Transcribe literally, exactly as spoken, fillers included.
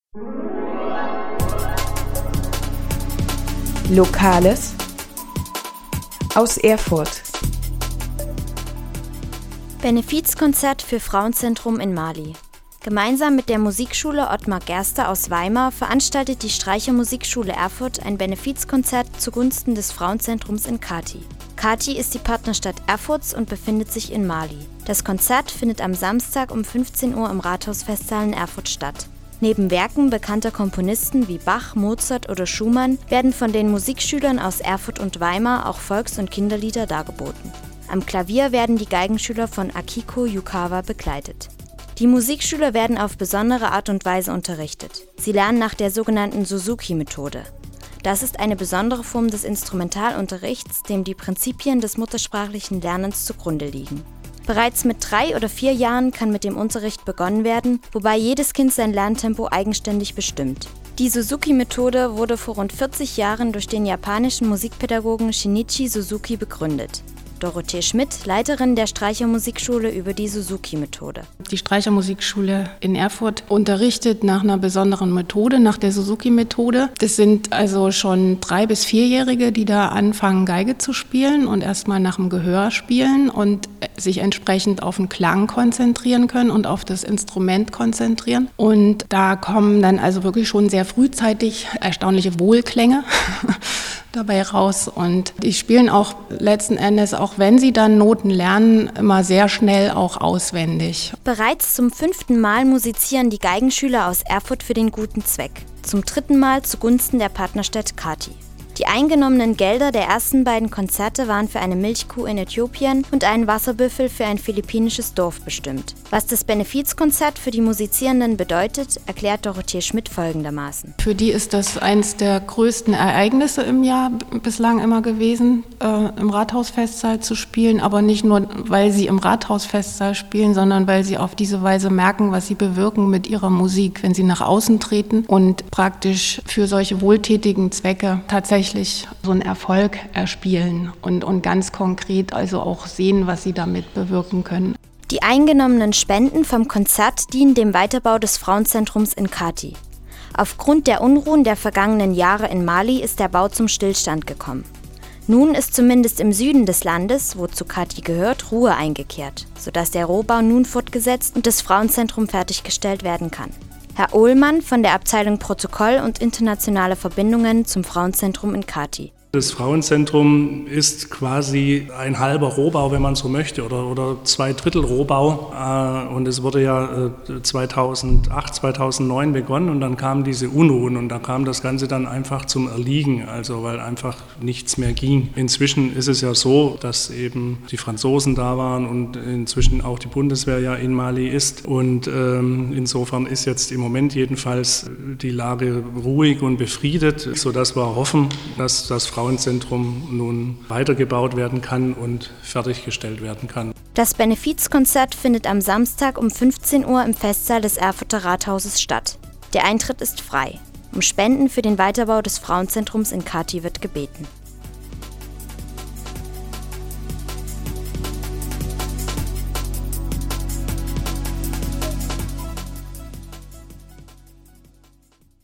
Lokales aus Erfurt. Benefizkonzert für Frauenzentrum in Mali. Gemeinsam mit der Musikschule Ottmar Gerster aus Weimar veranstaltet die Streichermusikschule Erfurt ein Benefizkonzert zugunsten des Frauenzentrums in Kati. Kati ist die Partnerstadt Erfurts und befindet sich in Mali. Das Konzert findet am Samstag um fünfzehn Uhr im Rathausfestsaal in Erfurt statt. Neben Werken bekannter Komponisten wie Bach, Mozart oder Schumann werden von den Musikschülern aus Erfurt und Weimar auch Volks- und Kinderlieder dargeboten. Am Klavier werden die Geigenschüler von Akiko Yukawa begleitet. Die Musikschüler werden auf besondere Art und Weise unterrichtet. Sie lernen nach der sogenannten Suzuki-Methode. Das ist eine besondere Form des Instrumentalunterrichts, dem die Prinzipien des muttersprachlichen Lernens zugrunde liegen. Bereits mit drei oder vier Jahren kann mit dem Unterricht begonnen werden, wobei jedes Kind sein Lerntempo eigenständig bestimmt. Die Suzuki-Methode wurde vor rund vierzig Jahren durch den japanischen Musikpädagogen Shinichi Suzuki begründet. Dorothee Schmidt, Leiterin der Streichermusikschule, über die Suzuki-Methode. Die Streichermusikschule in Erfurt unterrichtet nach einer besonderen Methode, nach der Suzuki-Methode. Das sind also schon drei- bis vierjährige, die da anfangen, Geige zu spielen und erstmal nach dem Gehör spielen und sich entsprechend auf den Klang konzentrieren können und auf das Instrument konzentrieren. Und da kommen dann also wirklich schon sehr frühzeitig erstaunliche Wohlklänge dabei raus. Und die spielen auch letzten Endes, auch wenn sie dann Noten lernen, immer sehr schnell auch auswendig. Bereits zum fünften Mal musizieren die Geigenschüler aus Erfurt für den guten Zweck. Zum dritten Mal zugunsten der Partnerstadt Kati. Die eingenommenen Gelder der ersten beiden Konzerte waren für eine Milchkuh in Äthiopien und einen Wasserbüffel für ein philippinisches Dorf bestimmt. Was das Benefizkonzert für die Musizierenden bedeutet, erklärt Dorothee Schmidt folgendermaßen. Für die ist das eines der größten Ereignisse im Jahr bislang immer gewesen, äh, im Rathausfestsaal zu spielen. Aber nicht nur, weil sie im Rathausfestsaal spielen, sondern weil sie auf diese Weise merken, was sie bewirken mit ihrer Musik, wenn sie nach außen treten und praktisch für solche wohltätigen Zwecke tatsächlich so einen Erfolg erspielen und, und ganz konkret also auch sehen, was sie damit bewirken können. Die eingenommenen Spenden vom Konzert dienen dem Weiterbau des Frauenzentrums in Kati. Aufgrund der Unruhen der vergangenen Jahre in Mali ist der Bau zum Stillstand gekommen. Nun ist zumindest im Süden des Landes, wo zu Kati gehört, Ruhe eingekehrt, sodass der Rohbau nun fortgesetzt und das Frauenzentrum fertiggestellt werden kann. Herr Ohlmann von der Abteilung Protokoll und internationale Verbindungen zum Frauenzentrum in Kati. Das Frauenzentrum ist quasi ein halber Rohbau, wenn man so möchte, oder, oder zwei Drittel Rohbau. Und es wurde ja zweitausendacht, zweitausendneun begonnen und dann kamen diese Unruhen und da kam das Ganze dann einfach zum Erliegen, also weil einfach nichts mehr ging. Inzwischen ist es ja so, dass eben die Franzosen da waren und inzwischen auch die Bundeswehr ja in Mali ist und ähm, insofern ist jetzt im Moment jedenfalls die Lage ruhig und befriedet, sodass wir hoffen, dass das Frauenzentrum nun weitergebaut werden kann und fertiggestellt werden kann. Das Benefizkonzert findet am Samstag um fünfzehn Uhr im Festsaal des Erfurter Rathauses statt. Der Eintritt ist frei. Um Spenden für den Weiterbau des Frauenzentrums in Kati wird gebeten.